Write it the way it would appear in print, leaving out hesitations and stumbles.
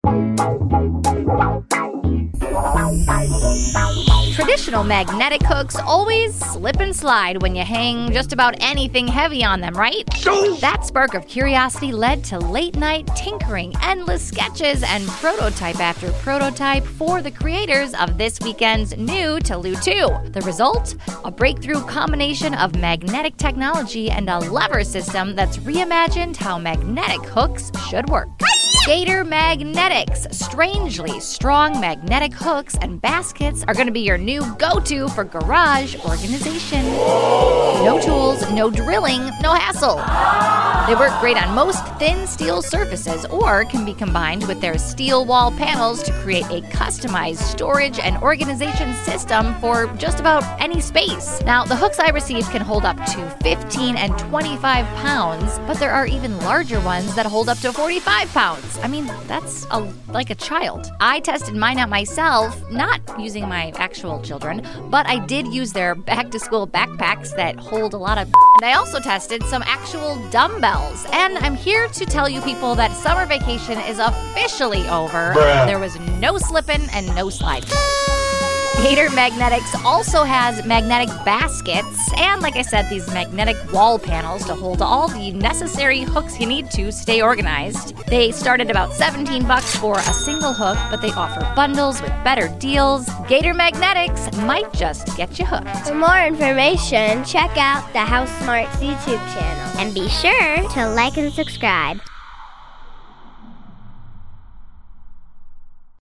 Traditional magnetic hooks always slip and slide when you hang just about anything heavy on them, right? That spark of curiosity led to late-night tinkering, endless sketches, and prototype after prototype for the creators of this weekend's new Taloo 2. The result? A breakthrough combination of magnetic technology and a lever system that's reimagined how magnetic hooks should work. Gator Magnetics. Strangely strong magnetic hooks and baskets are going to be your new go-to for garage organization. No tools, no drilling, no hassle. They work great on most thin steel surfaces or can be combined with their steel wall panels to create a customized storage and organization system for just about any space. Now, the hooks I received can hold up to 15 and 25 pounds, but there are even larger ones that hold up to 45 pounds. I mean, that's like a child. I tested mine out myself, not using my actual children, but I did use their back-to-school backpacks that hold a lot of and I also tested some actual dumbbells. And I'm here to tell you people that summer vacation is officially over. There was no slipping and no sliding. Gator Magnetics also has magnetic baskets and, like I said, these magnetic wall panels to hold all the necessary hooks you need to stay organized. They start at about $17 for a single hook, but they offer bundles with better deals. Gator Magnetics might just get you hooked. For more information, check out the House Smarts YouTube channel. And be sure to like and subscribe.